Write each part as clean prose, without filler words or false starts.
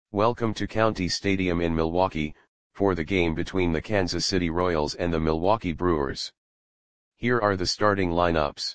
Welcome to County Stadium in Milwaukee, for the game between the Kansas City Royals and the Milwaukee Brewers. Here are the starting lineups.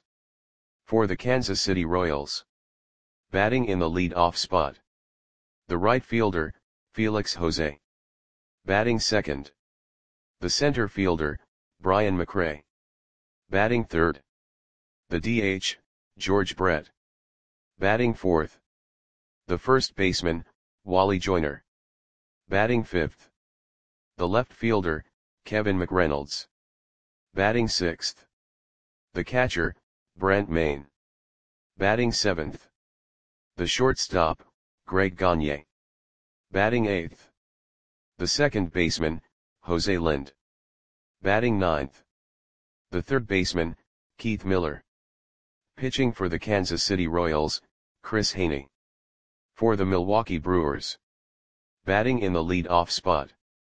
For the Kansas City Royals. Batting in the lead-off spot. The right fielder, Felix Jose. Batting second. The center fielder, Brian McRae. Batting third. The DH, George Brett. Batting fourth. The first baseman, Wally Joyner. Batting fifth. The left fielder, Kevin McReynolds. Batting sixth. The catcher, Brent Mayne. Batting seventh. The shortstop, Greg Gagne. Batting eighth. The second baseman, Jose Lind. Batting ninth. The third baseman, Keith Miller. Pitching for the Kansas City Royals, Chris Haney. For the Milwaukee Brewers. Batting in the lead-off spot.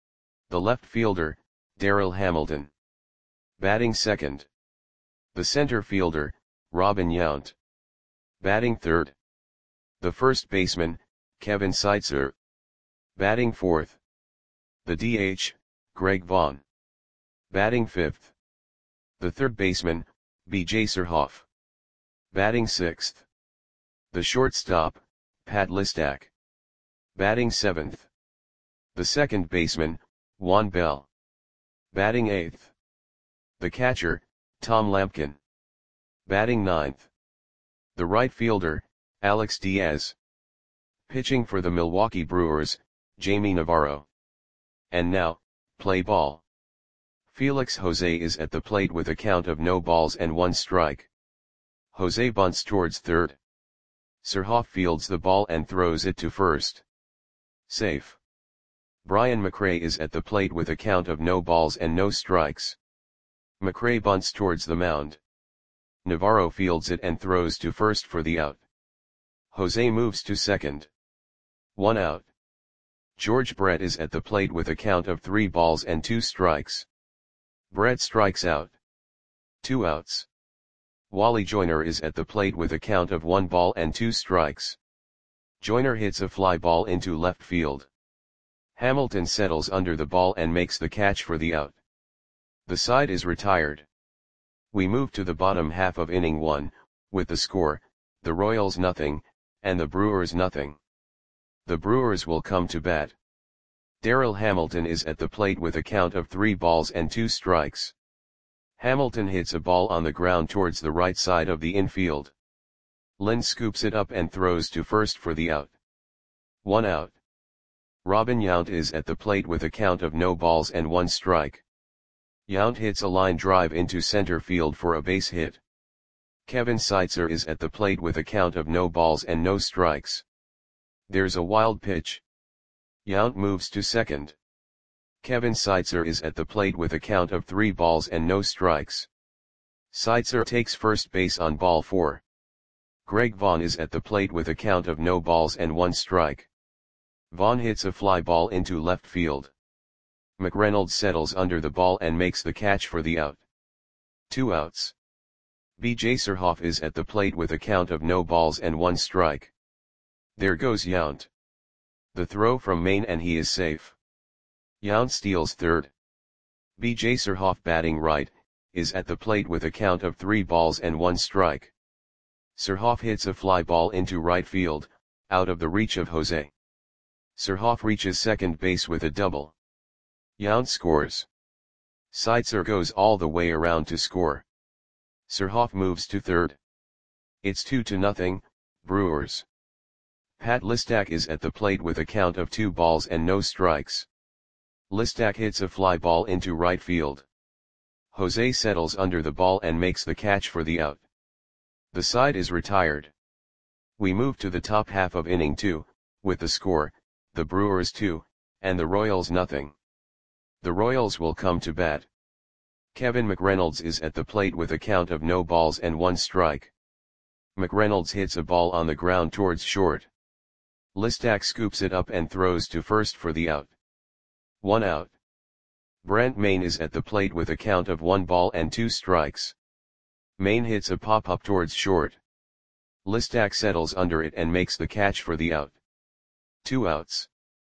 The left fielder, Darryl Hamilton. Batting second. The center fielder, Robin Yount. Batting third. The first baseman, Kevin Seitzer. Batting fourth. The DH, Greg Vaughn. Batting fifth. The third baseman, B.J. Surhoff. Batting sixth. The shortstop, Pat Listak. Batting seventh. The second baseman, Juan Bell. Batting eighth. The catcher, Tom Lampkin. Batting ninth. The right fielder, Alex Diaz. Pitching for the Milwaukee Brewers, Jamie Navarro. And now, play ball. Felix Jose is at the plate with a count of no balls and 1 strike. Jose bunts towards third. Surhoff fields the ball and throws it to first. Safe. Brian McRae is at the plate with a count of no balls and no strikes. McRae bunts towards the mound. Navarro fields it and throws to first for the out. Jose moves to second. 1 out. George Brett is at the plate with a count of 3 balls and 2 strikes. Brett strikes out. 2 outs. Wally Joyner is at the plate with a count of 1 ball and 2 strikes. Joyner hits a fly ball into left field. Hamilton settles under the ball and makes the catch for the out. The side is retired. We move to the bottom half of inning 1, with the score, the Royals nothing, and the Brewers nothing. The Brewers will come to bat. Darryl Hamilton is at the plate with a count of 3 balls and 2 strikes. Hamilton hits a ball on the ground towards the right side of the infield. Lind scoops it up and throws to first for the out. 1 out. Robin Yount is at the plate with a count of no balls and 1 strike. Yount hits a line drive into center field for a base hit. Kevin Seitzer is at the plate with a count of no balls and no strikes. There's a wild pitch. Yount moves to second. Kevin Seitzer is at the plate with a count of 3 balls and no strikes. Seitzer takes first base on ball 4. Greg Vaughn is at the plate with a count of no balls and 1 strike. Vaughn hits a fly ball into left field. McReynolds settles under the ball and makes the catch for the out. 2 outs. B.J. Surhoff is at the plate with a count of no balls and 1 strike. There goes Yount. The throw from Mayne and he is safe. Yount steals third. B.J. Surhoff batting right, is at the plate with a count of 3 balls and 1 strike. Surhoff hits a fly ball into right field, out of the reach of Jose. Surhoff reaches second base with a double. Yount scores. Seitzer goes all the way around to score. Surhoff moves to third. It's 2-0, Brewers. Pat Listak is at the plate with a count of 2 balls and no strikes. Listak hits a fly ball into right field. Jose settles under the ball and makes the catch for the out. The side is retired. We move to the top half of inning 2, with the score, the Brewers 2, and the Royals nothing. The Royals will come to bat. Kevin McReynolds is at the plate with a count of no balls and 1 strike. McReynolds hits a ball on the ground towards short. Listak scoops it up and throws to first for the out. 1 out. Brent Mayne is at the plate with a count of 1 ball and 2 strikes. Mayne hits a pop-up towards short. Listak settles under it and makes the catch for the out. 2 outs.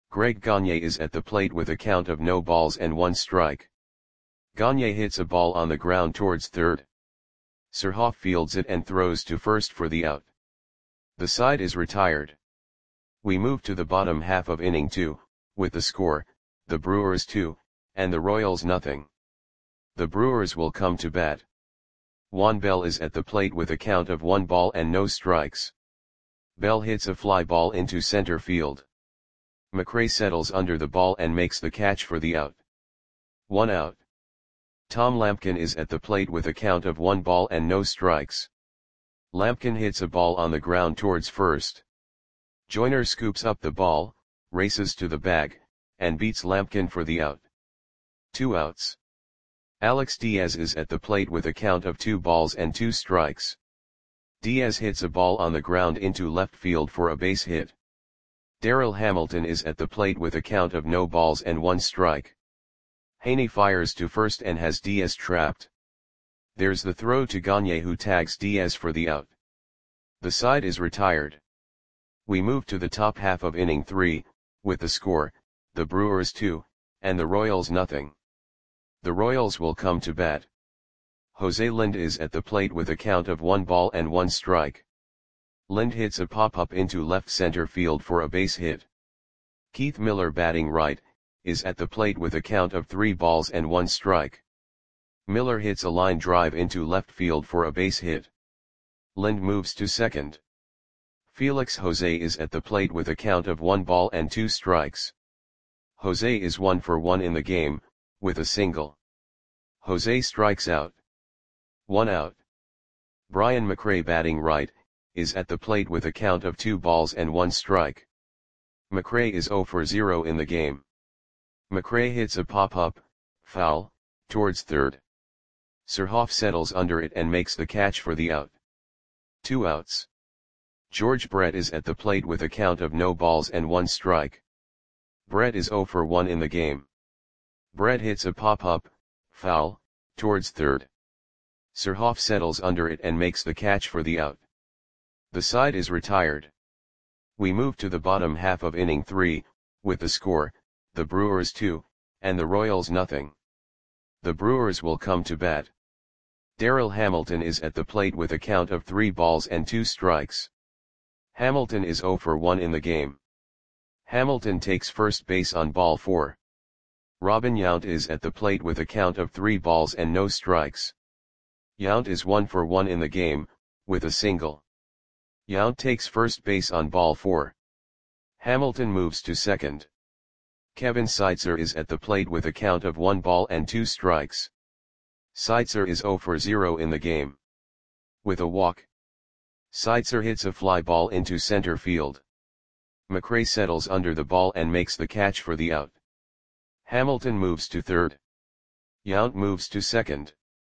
Greg Gagne is at the plate with a count of no balls and 1 strike. Gagne hits a ball on the ground towards third. Surhoff fields it and throws to first for the out. The side is retired. We move to the bottom half of inning 2, with the score, the Brewers 2, and the Royals nothing. The Brewers will come to bat. Juan Bell is at the plate with a count of 1 ball and no strikes. Bell hits a fly ball into center field. McRae settles under the ball and makes the catch for the out. 1 out. Tom Lampkin is at the plate with a count of 1 ball and no strikes. Lampkin hits a ball on the ground towards first. Joyner scoops up the ball, races to the bag, and beats Lampkin for the out. 2 outs. Alex Diaz is at the plate with a count of 2 balls and 2 strikes. Diaz hits a ball on the ground into left field for a base hit. Darryl Hamilton is at the plate with a count of no balls and 1 strike. Haney fires to first and has Diaz trapped. There's the throw to Gagne, who tags Diaz for the out. The side is retired. We move to the top half of inning 3, with the score, the Brewers 2, and the Royals nothing. The Royals will come to bat. Jose Lind is at the plate with a count of 1 ball and 1 strike. Lind hits a pop-up into left center field for a base hit. Keith Miller, batting right, is at the plate with a count of 3 balls and 1 strike. Miller hits a line drive into left field for a base hit. Lind moves to second. Felix Jose is at the plate with a count of 1 ball and 2 strikes. Jose is 1 for 1 in the game, with a single. Jose strikes out. 1 out. Brian McRae, batting right, is at the plate with a count of 2 balls and 1 strike. McRae is 0 for 0 in the game. McRae hits a pop-up, foul, towards third. Surhoff settles under it and makes the catch for the out. 2 outs. George Brett is at the plate with a count of no balls and 1 strike. Brett is 0 for 1 in the game. Brett hits a pop-up, foul, towards third. Surhoff settles under it and makes the catch for the out. The side is retired. We move to the bottom half of inning 3, with the score, the Brewers 2, and the Royals nothing. The Brewers will come to bat. Darryl Hamilton is at the plate with a count of 3 balls and 2 strikes. Hamilton is 0 for 1 in the game. Hamilton takes first base on ball 4. Robin Yount is at the plate with a count of 3 balls and no strikes. Yount is 1 for 1 in the game, with a single. Yount takes first base on ball 4. Hamilton moves to second. Kevin Seitzer is at the plate with a count of 1 ball and 2 strikes. Seitzer is 0 for 0 in the game. With a walk. Seitzer hits a fly ball into center field. McRae settles under the ball and makes the catch for the out. Hamilton moves to third. Yount moves to second.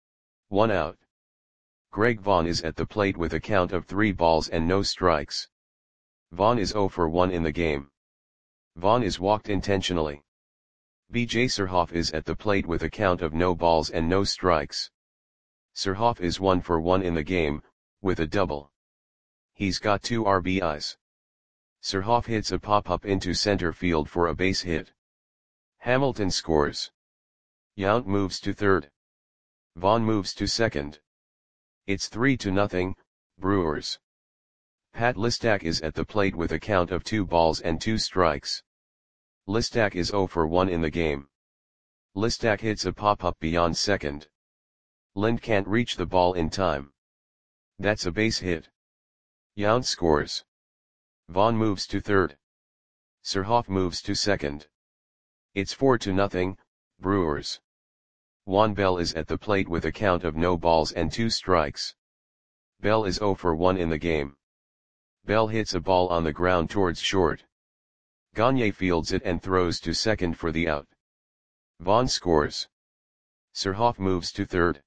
1 out. Greg Vaughn is at the plate with a count of 3 balls and no strikes. Vaughn is 0 for 1 in the game. Vaughn is walked intentionally. B.J. Surhoff is at the plate with a count of no balls and no strikes. Surhoff is 1 for 1 in the game, with a double. He's got 2 RBIs. Surhoff hits a pop-up into center field for a base hit. Hamilton scores. Yount moves to third. Vaughn moves to second. It's 3-0, Brewers. Pat Listak is at the plate with a count of 2 balls and 2 strikes. Listak is 0 for 1 in the game. Listak hits a pop-up beyond second. Lind can't reach the ball in time. That's a base hit. Yount scores. Vaughn moves to third. Surhoff moves to second. It's 4-0, Brewers. Juan Bell is at the plate with a count of no balls and 2 strikes. Bell is 0 for 1 in the game. Bell hits a ball on the ground towards short. Gagne fields it and throws to second for the out. Vaughn scores. Surhoff moves to third.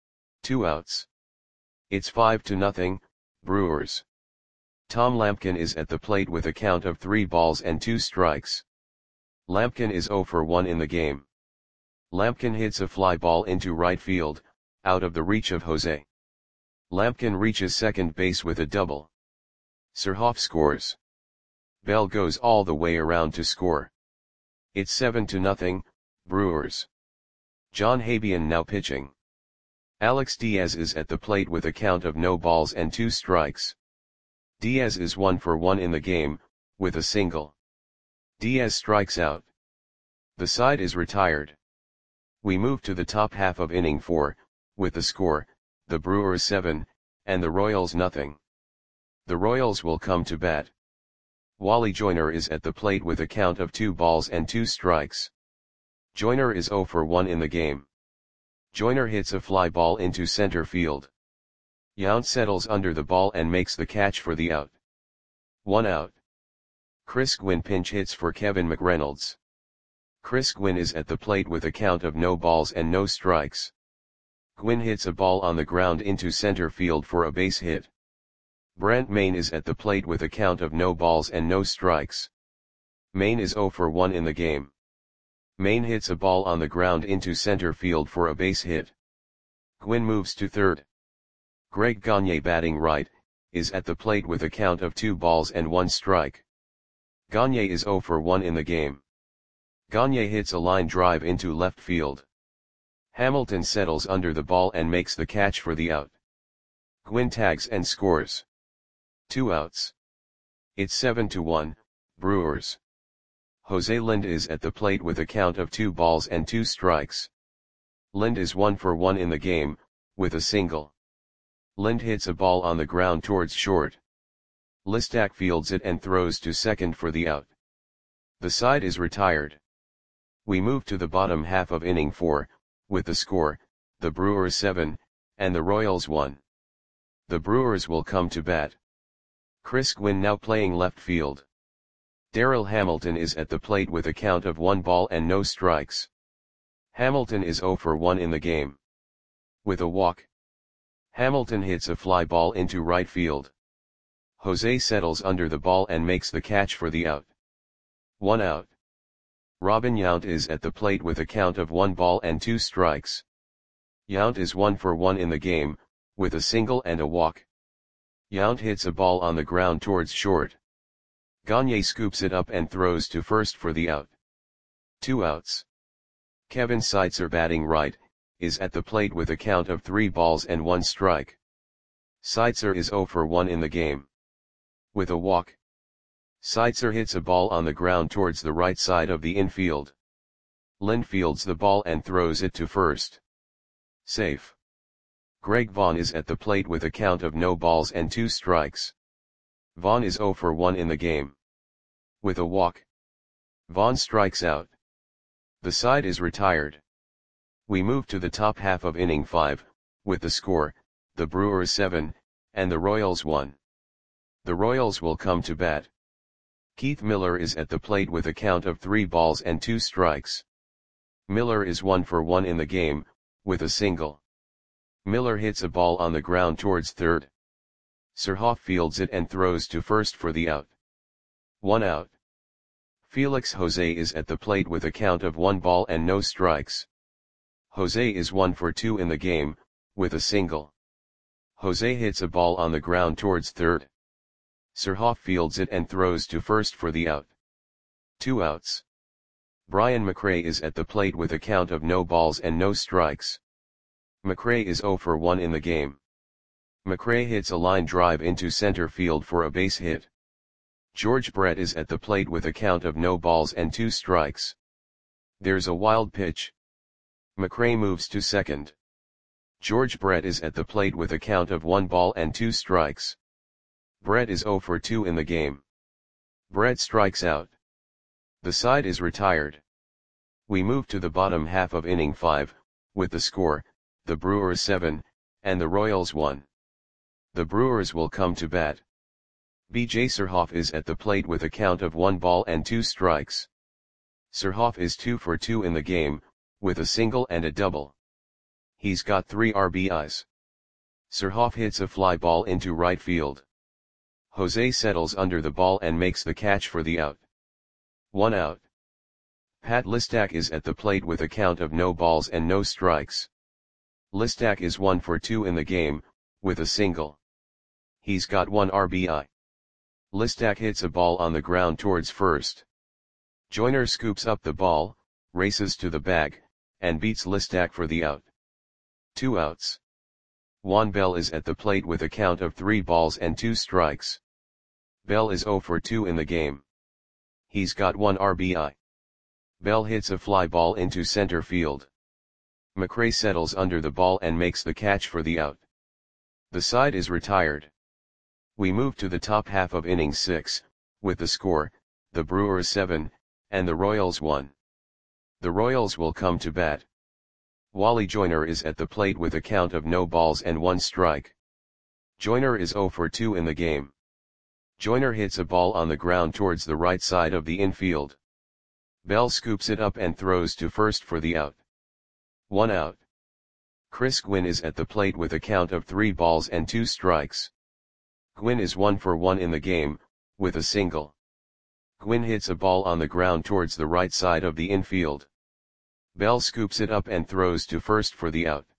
2 outs. It's 5-0, Brewers. Tom Lampkin is at the plate with a count of 3 balls and 2 strikes. Lampkin is 0 for 1 in the game. Lampkin hits a fly ball into right field, out of the reach of Jose. Lampkin reaches second base with a double. Surhoff scores. Bell goes all the way around to score. It's 7-0, Brewers. John Habian now pitching. Alex Diaz is at the plate with a count of no balls and 2 strikes. Diaz is 1 for 1 in the game, with a single. Diaz strikes out. The side is retired. We move to the top half of inning 4, with the score, the Brewers 7, and the Royals nothing. The Royals will come to bat. Wally Joyner is at the plate with a count of 2 balls and 2 strikes. Joyner is 0 for 1 in the game. Joyner hits a fly ball into center field. Yount settles under the ball and makes the catch for the out. 1 out. Chris Gwynn pinch hits for Kevin McReynolds. Chris Gwynn is at the plate with a count of no balls and no strikes. Gwynn hits a ball on the ground into center field for a base hit. Brent Mayne is at the plate with a count of no balls and no strikes. Mayne is 0 for 1 in the game. Mayne hits a ball on the ground into center field for a base hit. Gwynn moves to third. Greg Gagne, batting right, is at the plate with a count of 2 balls and 1 strike. Gagne is 0 for 1 in the game. Gagne hits a line drive into left field. Hamilton settles under the ball and makes the catch for the out. Gwynn tags and scores. 2 outs. It's 7-1, Brewers. Jose Lind is at the plate with a count of 2 balls and 2 strikes. Lind is 1 for 1 in the game, with a single. Lind hits a ball on the ground towards short. Listak fields it and throws to second for the out. The side is retired. We move to the bottom half of inning 4, with the score, the Brewers 7, and the Royals 1. The Brewers will come to bat. Chris Gwynn now playing left field. Darryl Hamilton is at the plate with a count of 1 ball and no strikes. Hamilton is 0 for 1 in the game. With a walk. Hamilton hits a fly ball into right field. Jose settles under the ball and makes the catch for the out. 1 out. Robin Yount is at the plate with a count of 1 ball and 2 strikes. Yount is 1 for 1 in the game, with a single and a walk. Yount hits a ball on the ground towards short. Gagne scoops it up and throws to first for the out. 2 outs. Kevin Seitzer, batting right, is at the plate with a count of 3 balls and 1 strike. Seitzer is 0 for 1 in the game. With a walk. Seitzer hits a ball on the ground towards the right side of the infield. Lind fields the ball and throws it to first. Safe. Greg Vaughn is at the plate with a count of no balls and 2 strikes. Vaughn is 0 for 1 in the game. With a walk. Vaughn strikes out. The side is retired. We move to the top half of inning 5, with the score, the Brewers 7, and the Royals 1. The Royals will come to bat. Keith Miller is at the plate with a count of 3 balls and 2 strikes. Miller is 1 for 1 in the game, with a single. Miller hits a ball on the ground towards third. Surhoff fields it and throws to first for the out. 1 out. Felix Jose is at the plate with a count of 1 ball and no strikes. Jose is 1 for 2 in the game, with a single. Jose hits a ball on the ground towards third. Surhoff fields it and throws to first for the out. 2 outs. Brian McRae is at the plate with a count of no balls and no strikes. McRae is 0 for 1 in the game. McRae hits a line drive into center field for a base hit. George Brett is at the plate with a count of no balls and 2 strikes. There's a wild pitch. McRae moves to second. George Brett is at the plate with a count of 1 ball and 2 strikes. Brett is 0 for 2 in the game. Brett strikes out. The side is retired. We move to the bottom half of inning 5, with the score, the Brewers 7, and the Royals 1. The Brewers will come to bat. B.J. Surhoff is at the plate with a count of 1 ball and 2 strikes. Surhoff is 2 for 2 in the game, with a single and a double. He's got 3 RBIs. Surhoff hits a fly ball into right field. Jose settles under the ball and makes the catch for the out. 1 out. Pat Listak is at the plate with a count of no balls and no strikes. Listak is 1 for 2 in the game, with a single. He's got 1 RBI. Listak hits a ball on the ground towards first. Joyner scoops up the ball, races to the bag, and beats Listak for the out. 2 outs. Juan Bell is at the plate with a count of 3 balls and 2 strikes. Bell is 0 for 2 in the game. He's got 1 RBI. Bell hits a fly ball into center field. McRae settles under the ball and makes the catch for the out. The side is retired. We move to the top half of inning 6, with the score, the Brewers 7, and the Royals 1. The Royals will come to bat. Wally Joyner is at the plate with a count of no balls and 1 strike. Joyner is 0 for 2 in the game. Joyner hits a ball on the ground towards the right side of the infield. Bell scoops it up and throws to first for the out. 1 out. Chris Gwynn is at the plate with a count of 3 balls and 2 strikes. Gwynn is 1 for 1 in the game, with a single. Gwynn hits a ball on the ground towards the right side of the infield. Bell scoops it up and throws to first for the out.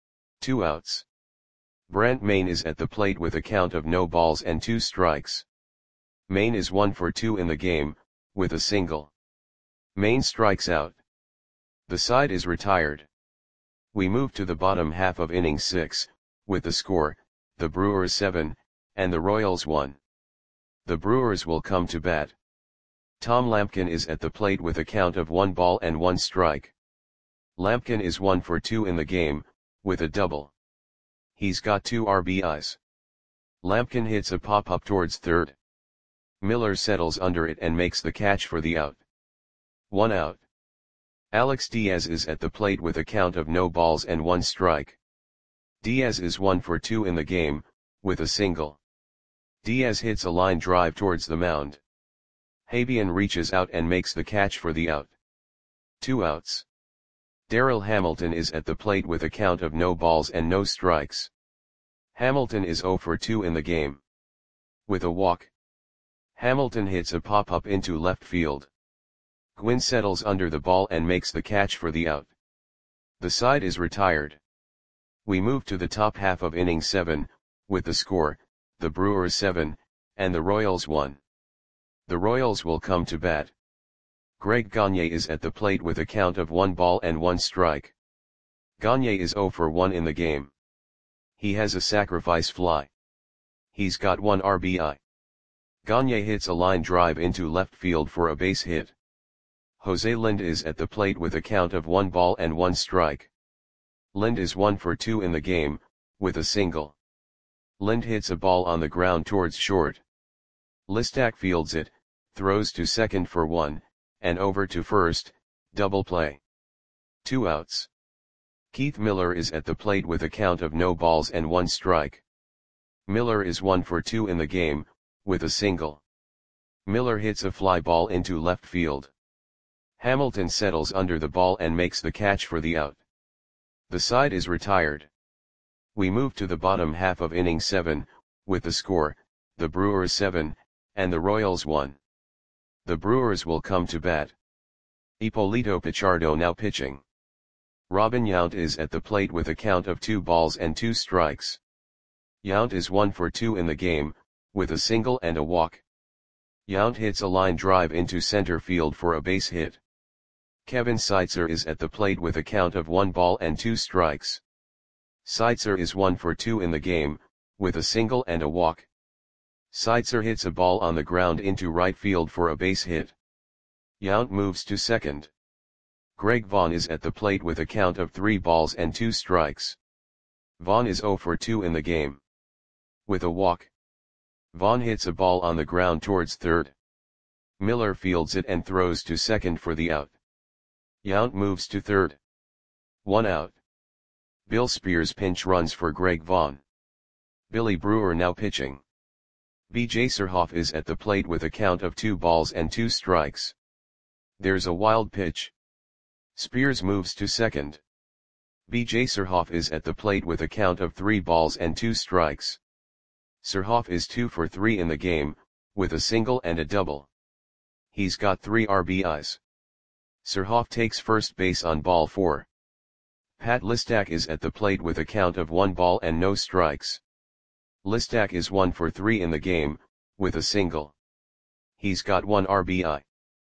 2 outs. Brant Main is at the plate with a count of no balls and 2 strikes. Main is 1 for 2 in the game, with a single. Main strikes out. The side is retired. We move to the bottom half of inning 6, with the score, the Brewers 7, and the Royals 1. The Brewers will come to bat. Tom Lampkin is at the plate with a count of 1 ball and 1 strike. Lampkin is 1 for 2 in the game, with a double. He's got 2 RBIs. Lampkin hits a pop-up towards third. Miller settles under it and makes the catch for the out. 1 out. Alex Diaz is at the plate with a count of no balls and 1 strike. Diaz is 1 for 2 in the game, with a single. Diaz hits a line drive towards the mound. Habian reaches out and makes the catch for the out. 2 outs. Darrell Hamilton is at the plate with a count of no balls and no strikes. Hamilton is 0 for 2 in the game. With a walk. Hamilton hits a pop-up into left field. Gwynn settles under the ball and makes the catch for the out. The side is retired. We move to the top half of inning 7, with the score, the Brewers 7, and the Royals 1. The Royals will come to bat. Greg Gagne is at the plate with a count of 1 ball and 1 strike. Gagne is 0 for 1 in the game. He has a sacrifice fly. He's got 1 RBI. Gagne hits a line drive into left field for a base hit. Jose Lind is at the plate with a count of 1 ball and 1 strike. Lind is 1 for 2 in the game, with a single. Lind hits a ball on the ground towards short. Listak fields it, throws to second for 1, and over to first, double play. 2 outs. Keith Miller is at the plate with a count of no balls and 1 strike. Miller is 1 for 2 in the game, with a single. Miller hits a fly ball into left field. Hamilton settles under the ball and makes the catch for the out. The side is retired. We move to the bottom half of inning 7, with the score, the Brewers 7, and the Royals 1. The Brewers will come to bat. Ippolito Pichardo now pitching. Robin Yount is at the plate with a count of 2 balls and 2 strikes. Yount is 1 for 2 in the game, with a single and a walk. Yount hits a line drive into center field for a base hit. Kevin Seitzer is at the plate with a count of 1 ball and 2 strikes. Seitzer is 1 for 2 in the game, with a single and a walk. Seitzer hits a ball on the ground into right field for a base hit. Yount moves to second. Greg Vaughn is at the plate with a count of 3 balls and 2 strikes. Vaughn is 0 for 2 in the game. With a walk. Vaughn hits a ball on the ground towards third. Miller fields it and throws to second for the out. Yount moves to third. 1 out. Bill Spears pinch runs for Greg Vaughn. Billy Brewer now pitching. B.J. Surhoff is at the plate with a count of 2 balls and 2 strikes. There's a wild pitch. Spears moves to second. B.J. Surhoff is at the plate with a count of 3 balls and 2 strikes. Surhoff is 2 for 3 in the game, with a single and a double. He's got 3 RBIs. Surhoff takes first base on ball 4. Pat Listak is at the plate with a count of 1 ball and no strikes. Listak is 1 for 3 in the game, with a single. He's got 1 RBI.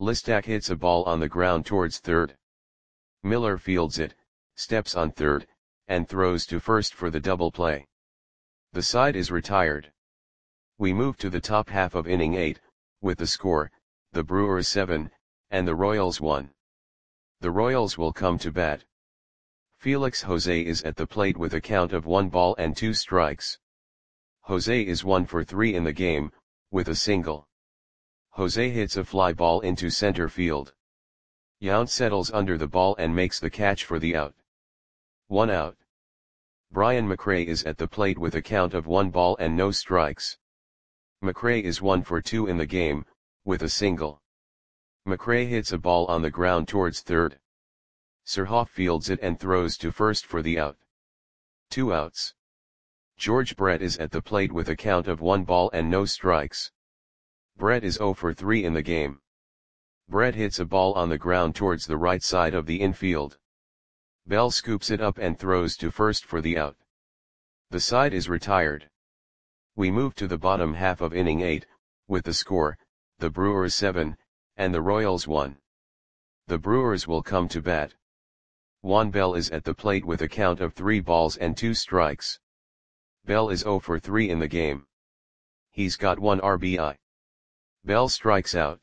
Listak hits a ball on the ground towards third. Miller fields it, steps on third, and throws to first for the double play. The side is retired. We move to the top half of inning 8, with the score, the Brewers 7, and the Royals 1. The Royals will come to bat. Felix Jose is at the plate with a count of 1 ball and 2 strikes. Jose is 1 for 3 in the game, with a single. Jose hits a fly ball into center field. Yount settles under the ball and makes the catch for the out. 1 out. Brian McRae is at the plate with a count of 1 ball and no strikes. McRae is 1 for 2 in the game, with a single. McRae hits a ball on the ground towards third. Surhoff fields it and throws to first for the out. 2 outs. George Brett is at the plate with a count of 1 ball and no strikes. Brett is 0 for 3 in the game. Brett hits a ball on the ground towards the right side of the infield. Bell scoops it up and throws to first for the out. The side is retired. We move to the bottom half of inning 8, with the score, the Brewers 7, and the Royals 1. The Brewers will come to bat. Juan Bell is at the plate with a count of 3 balls and 2 strikes. Bell is 0 for 3 in the game. He's got 1 RBI. Bell strikes out.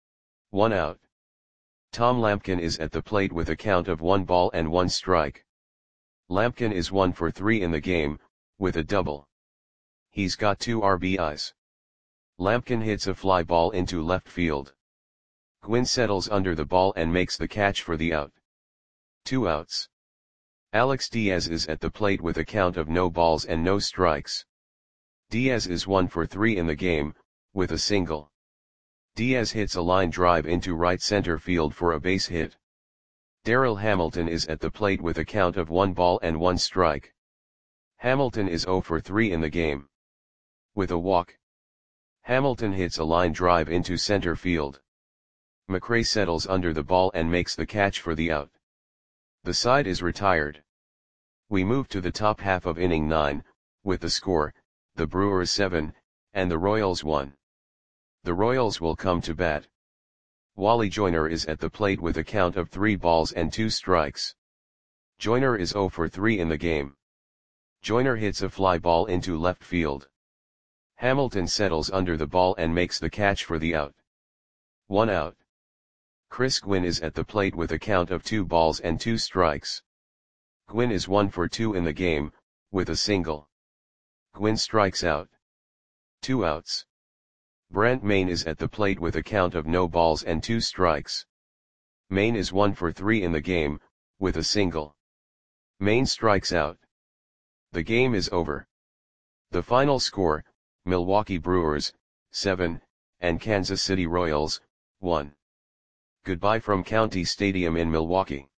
1 out. Tom Lampkin is at the plate with a count of 1 ball and 1 strike. Lampkin is 1 for 3 in the game, with a double. He's got 2 RBIs. Lampkin hits a fly ball into left field. Gwynn settles under the ball and makes the catch for the out. 2 outs. Alex Diaz is at the plate with a count of no balls and no strikes. Diaz is 1 for 3 in the game, with a single. Diaz hits a line drive into right center field for a base hit. Darryl Hamilton is at the plate with a count of 1 ball and 1 strike. Hamilton is 0 for 3 in the game. With a walk. Hamilton hits a line drive into center field. McRae settles under the ball and makes the catch for the out. The side is retired. We move to the top half of inning 9, with the score, the Brewers 7, and the Royals 1. The Royals will come to bat. Wally Joyner is at the plate with a count of 3 balls and 2 strikes. Joyner is 0 for 3 in the game. Joyner hits a fly ball into left field. Hamilton settles under the ball and makes the catch for the out. 1 out. Chris Gwynn is at the plate with a count of 2 balls and 2 strikes. Gwynn is 1 for 2 in the game, with a single. Gwynn strikes out. 2 outs. Brent Maine is at the plate with a count of no balls and 2 strikes. Maine is 1 for 3 in the game, with a single. Maine strikes out. The game is over. The final score, Milwaukee Brewers, 7, and Kansas City Royals, 1. Goodbye from County Stadium in Milwaukee.